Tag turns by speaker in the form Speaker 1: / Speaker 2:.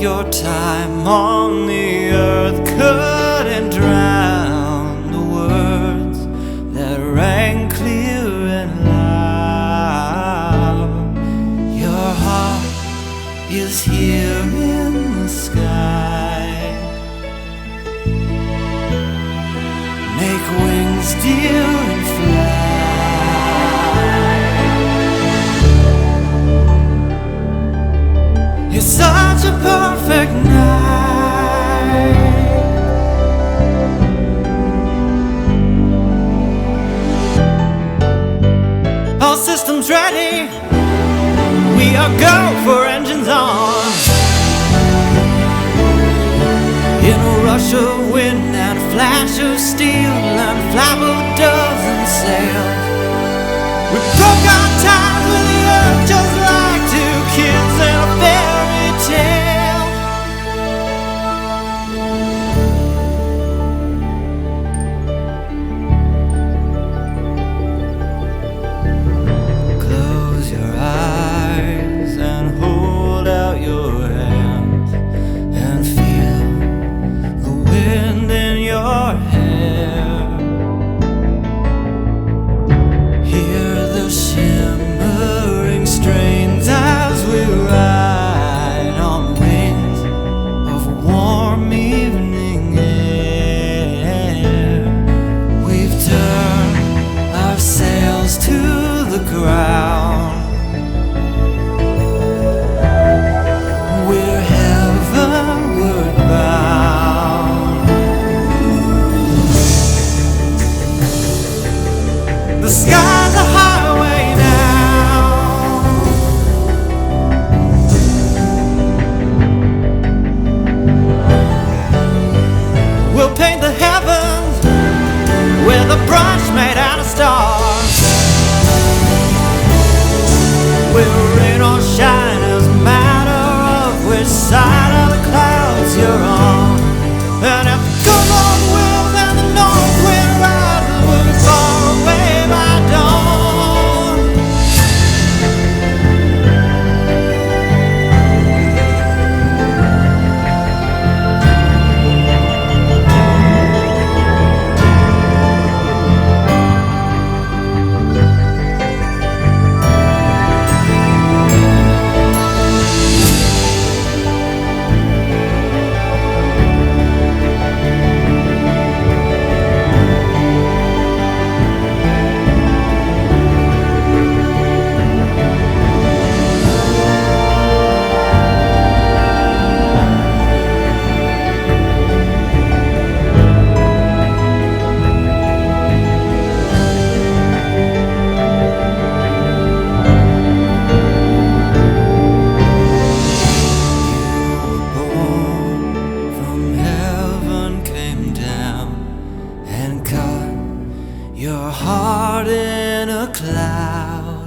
Speaker 1: your time on the earth couldn't drown the words that rang clear and loud. Your heart is here in the sky. Make wings, dear, and fly. It's such a perfect night. All systems ready. We are go for engines on. In a rush of wind and a flash of steel and a flap of doves and sails, we broke our ties with the earth just like two kids in a fairy tale. Close your eyes and hold out your hands and feel the wind in your hair. Hear the shimmering strains as we ride on wings of warm evening air. We've turned our sails to the ground. We're heavenward bound. The sky's a highway now. We'll paint the heavens with a brush made out of stars. Will rain or shine as a matter of which side of the clouds you're on. And if the good Lord wills and the north wind rises, we'll be far away by dawn. Your heart in a cloud.